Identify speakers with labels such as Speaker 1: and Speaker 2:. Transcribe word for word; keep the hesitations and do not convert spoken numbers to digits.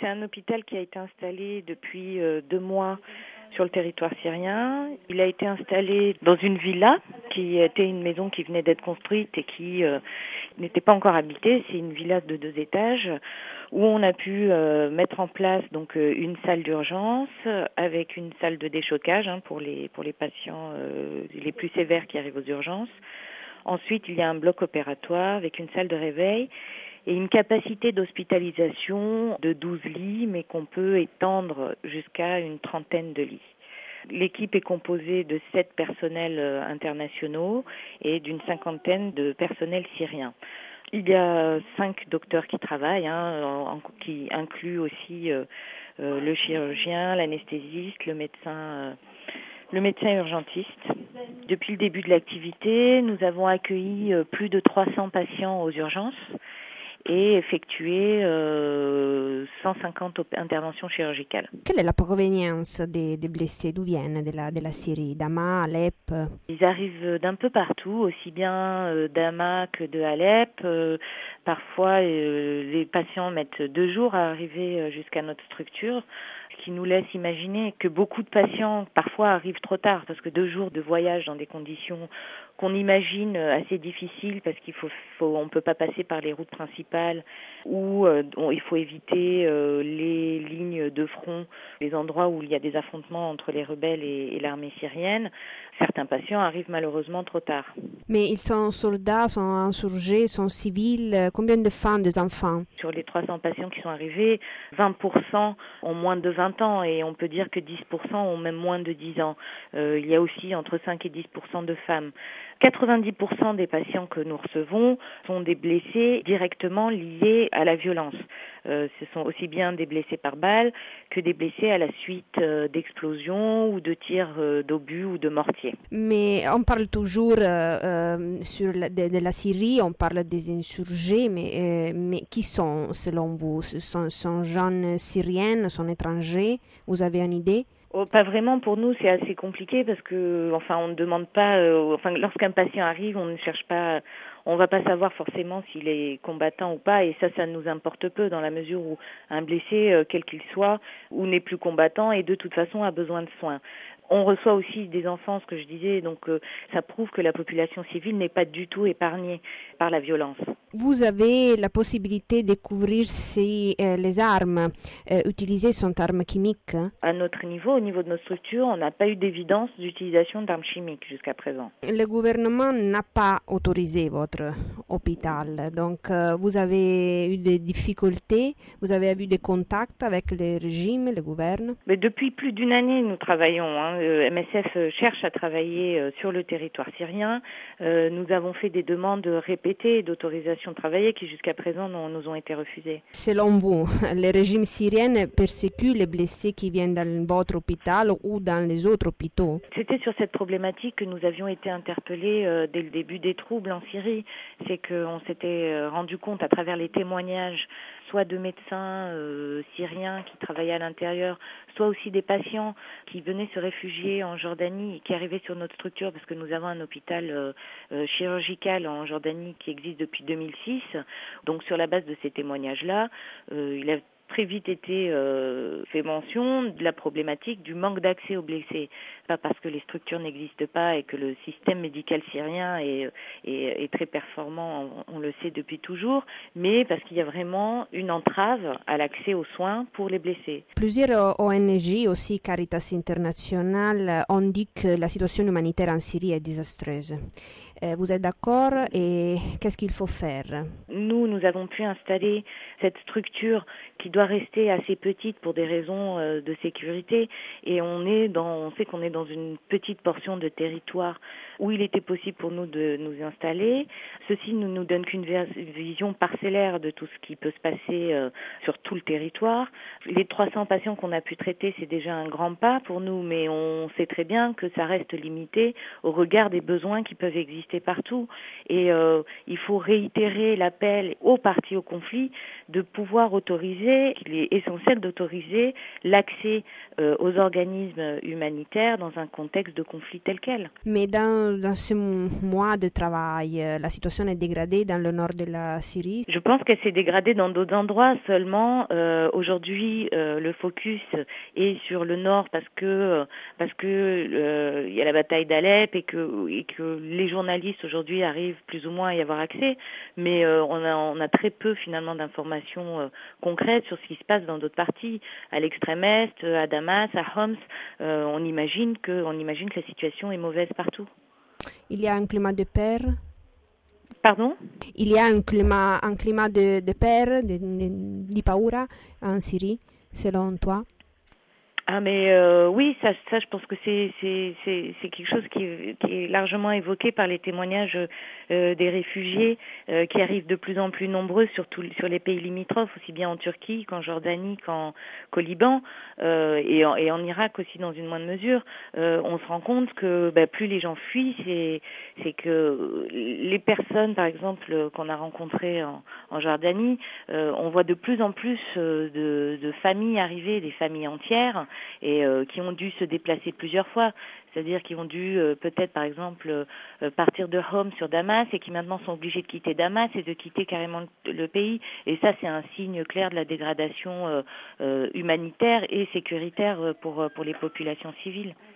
Speaker 1: C'est un hôpital qui a été installé depuis euh, deux mois sur le territoire syrien. Il a été installé dans une villa qui était une maison qui venait d'être construite et qui euh, n'était pas encore habitée. C'est une villa de deux étages où on a pu euh, mettre en place donc euh, une salle d'urgence avec une salle de déchocage hein, pour les pour les patients euh, les plus sévères qui arrivent aux urgences. Ensuite, il y a un bloc opératoire avec une salle de réveil et une capacité d'hospitalisation de douze lits, mais qu'on peut étendre jusqu'à une trentaine de lits. L'équipe est composée de sept personnels internationaux et d'une cinquantaine de personnels syriens. Il y a cinq docteurs qui travaillent, hein, qui incluent aussi euh, euh, le chirurgien, l'anesthésiste, le médecin, euh, le médecin urgentiste. Depuis le début de l'activité, nous avons accueilli euh, plus de trois cents patients aux urgences et effectué euh, cent cinquante op- interventions chirurgicales.
Speaker 2: Quelle est la provenience des, des blessés? D'où viennent de la, de la Syrie? D'Hama, Alep?
Speaker 1: Ils arrivent d'un peu partout, aussi bien euh, d'Hama que de Alep. Euh, parfois, euh, les patients mettent deux jours à arriver jusqu'à notre structure, ce qui nous laisse imaginer que beaucoup de patients parfois arrivent trop tard, parce que deux jours de voyage dans des conditions qu'on imagine assez difficiles, parce qu'il faut, faut on peut pas passer par les routes principales, ou euh, on, il faut éviter euh, les lignes de front, les endroits où il y a des affrontements entre les rebelles et, et l'armée syrienne. Certains patients arrivent malheureusement trop tard.
Speaker 2: Mais ils sont soldats, sont insurgés, sont civils. Combien de femmes, des enfants?
Speaker 1: Sur les trois cents patients qui sont arrivés, vingt pour cent ont moins de vingt ans et on peut dire que dix pour cent ont même moins de dix ans. Euh, il y a aussi entre cinq et dix pour cent de femmes. quatre-vingt-dix pour cent des patients que nous recevons sont des blessés directement liés à la violence. Euh, ce sont aussi bien des blessés par balle que des blessés à la suite euh, d'explosions ou de tirs euh, d'obus ou de mortiers.
Speaker 2: Mais on parle toujours euh, euh, sur la, de, de la Syrie, on parle des insurgés, mais, euh, mais qui sont selon vous? Ce sont, sont jeunes syriennes, sont étrangers? Vous avez une idée?
Speaker 1: Oh, pas vraiment, pour nous c'est assez compliqué parce que enfin on ne demande pas euh, enfin lorsqu'un patient arrive, on ne cherche pas on va pas savoir forcément s'il est combattant ou pas et ça ça nous importe peu dans la mesure où un blessé euh, quel qu'il soit ou n'est plus combattant et de toute façon a besoin de soins. On reçoit aussi des enfants, ce que je disais, donc euh, ça prouve que la population civile n'est pas du tout épargnée par la violence.
Speaker 2: Vous avez la possibilité de découvrir si euh, les armes euh, utilisées sont armes chimiques?
Speaker 1: À notre niveau, au niveau de nos structures, on n'a pas eu d'évidence d'utilisation d'armes chimiques jusqu'à présent.
Speaker 2: Le gouvernement n'a pas autorisé votre hôpital, donc euh, vous avez eu des difficultés, vous avez eu des contacts avec le régime, le gouvernement?
Speaker 1: Mais depuis plus d'une année, nous travaillons. Hein. M S F cherche à travailler euh, sur le territoire syrien. Euh, nous avons fait des demandes répétées d'autorisation de travailler qui jusqu'à présent non, nous ont été refusées.
Speaker 2: Selon vous, le régime syrien persécute les blessés qui viennent dans votre hôpital ou dans les autres hôpitaux?
Speaker 1: C'était sur cette problématique que nous avions été interpellés euh, dès le début des troubles en Syrie. C'est qu'on s'était euh, rendu compte à travers les témoignages soit de médecins euh, syriens qui travaillaient à l'intérieur, soit aussi des patients qui venaient se réfugier en Jordanie et qui arrivaient sur notre structure parce que nous avons un hôpital euh, euh, chirurgical en Jordanie qui existe depuis deux mille six. Donc sur la base de ces témoignages-là, euh, il a très vite été euh, fait mention de la problématique du manque d'accès aux blessés. Pas parce que les structures n'existent pas et que le système médical syrien est, est, est très performant, on, on le sait depuis toujours, mais parce qu'il y a vraiment une entrave à l'accès aux soins pour les blessés.
Speaker 2: Plusieurs O N G, aussi Caritas International, ont dit que la situation humanitaire en Syrie est désastreuse. Euh, vous êtes d'accord et qu'est-ce qu'il faut faire?
Speaker 1: Nous, nous avons pu installer cette structure qui doit rester assez petite pour des raisons euh, de sécurité et on est dans, on sait qu'on est dans une petite portion de territoire où il était possible pour nous de nous installer. Ceci ne nous donne qu'une vision parcellaire de tout ce qui peut se passer euh, sur tout le territoire. Les trois cents patients qu'on a pu traiter, c'est déjà un grand pas pour nous, mais on sait très bien que ça reste limité au regard des besoins qui peuvent exister manifester partout. Et euh, il faut réitérer l'appel aux parties au conflit de pouvoir autoriser, il est essentiel d'autoriser l'accès euh, aux organismes humanitaires dans un contexte de conflit tel quel.
Speaker 2: Mais dans, dans ce mois de travail, la situation est dégradée dans le nord de la Syrie?
Speaker 1: Je pense qu'elle s'est dégradée dans d'autres endroits, seulement euh, aujourd'hui euh, le focus est sur le nord parce que parce que euh, il y a la bataille d'Alep et que et que les journalistes aujourd'hui arrivent plus ou moins à y avoir accès, mais euh, on a on a très peu finalement d'informations euh, concrètes sur ce qui se passe dans d'autres parties, à l'extrême est, à Damas, à Homs. Euh, on imagine que on imagine que la situation est mauvaise partout.
Speaker 2: Il y a un climat de paix?
Speaker 1: Pardon?
Speaker 2: Il y a un climat, un climat de, de paix, de, de, di paura en Syrie, selon toi?
Speaker 1: Ah mais euh, oui, ça, ça, je pense que c'est c'est c'est c'est quelque chose qui, qui est largement évoqué par les témoignages euh, des réfugiés euh, qui arrivent de plus en plus nombreux, surtout sur les pays limitrophes, aussi bien en Turquie qu'en Jordanie qu'en qu'au Liban euh, et en et en Irak aussi dans une moindre mesure. Euh, on se rend compte que bah, plus les gens fuient, c'est c'est que les personnes, par exemple, qu'on a rencontrées en, en Jordanie, euh, on voit de plus en plus euh, de, de familles arriver, des familles entières, et euh, qui ont dû se déplacer plusieurs fois, c'est-à-dire qui ont dû euh, peut-être par exemple euh, partir de Homs sur Damas et qui maintenant sont obligés de quitter Damas et de quitter carrément le, le pays, et ça c'est un signe clair de la dégradation euh, euh, humanitaire et sécuritaire pour, pour les populations civiles.